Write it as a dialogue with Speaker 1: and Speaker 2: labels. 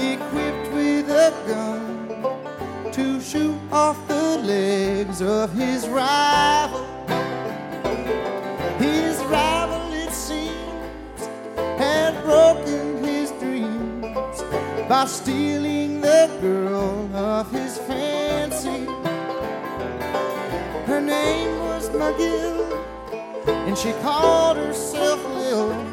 Speaker 1: equipped with a gun to shoot off the legs of his rival. His rival, it seems, had broken his dreams by stealing the girl of his fancy. Her name was McGill, and she called herself Lil.